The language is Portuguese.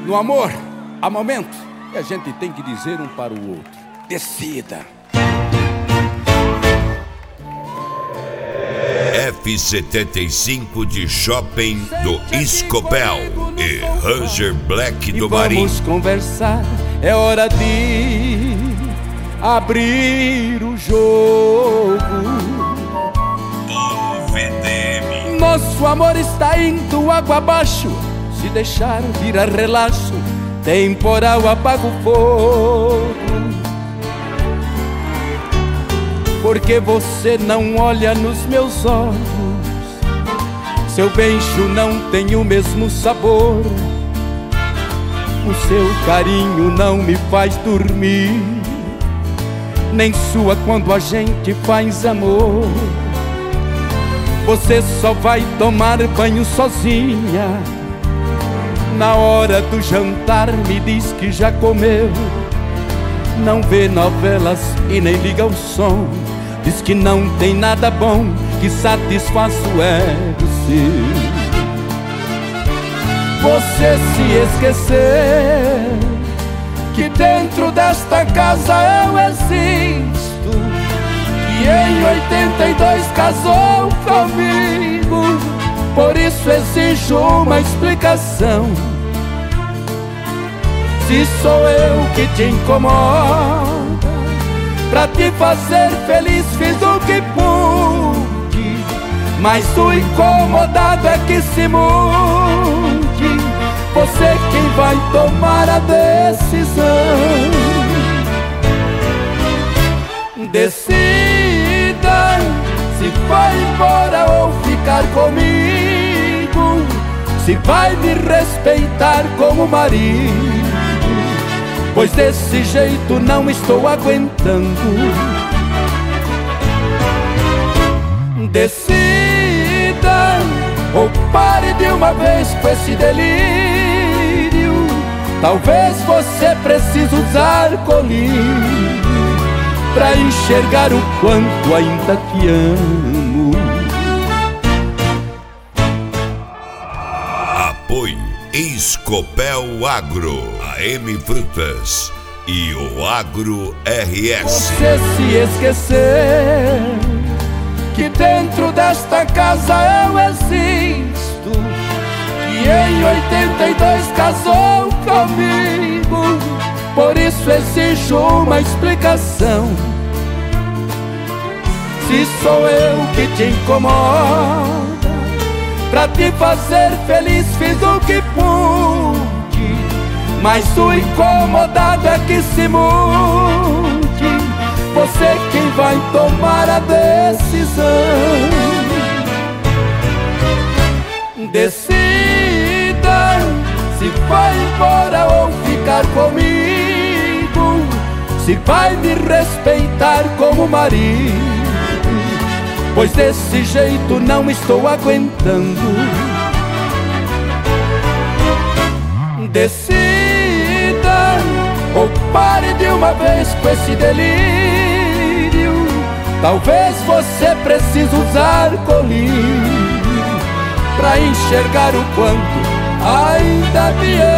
No amor, há momentos que a gente tem que dizer um para o outro: decida. F75 de Shopping do Escopel e Ranger Black do Marim. Vamos conversar, é hora de abrir o jogo. VDM. Nosso amor está indo água abaixo. Se deixar virar relaxo, temporal apaga o fogo. Porque você não olha nos meus olhos, seu beijo não tem o mesmo sabor, o seu carinho não me faz dormir, nem sua quando a gente faz amor. Você só vai tomar banho sozinha, na hora do jantar me diz que já comeu. Não vê novelas e nem liga o som, diz que não tem nada bom que satisfaça o ego seu. Você se esqueceu que dentro desta casa eu existo, e em 82 casou comigo. Por isso exijo uma explicação. Se sou eu que te incomoda, pra te fazer feliz fiz o que pude, mas o incomodado é que se mude. Você quem vai tomar a decisão. Decida se vai embora ou ficar comigo, se vai me respeitar como marido, pois desse jeito não estou aguentando. Decida ou pare de uma vez com esse delírio. Talvez você precise usar colírio pra enxergar o quanto ainda te amo. Apoio Escopel Agro, AM Frutas e o Agro RS. Você se esqueceu que dentro desta casa eu existo, e em 82 casou comigo. Por isso exijo uma explicação. Se sou eu que te incomoda, pra te fazer feliz fiz o que pude, mas o incomodado é que se mude. Você quem vai tomar a decisão. Decida se vai embora ou ficar comigo, se vai me respeitar como marido, pois desse jeito não estou aguentando. Decida ou pare de uma vez com esse delírio. Talvez você precise usar colírio pra enxergar o quanto ainda me ama.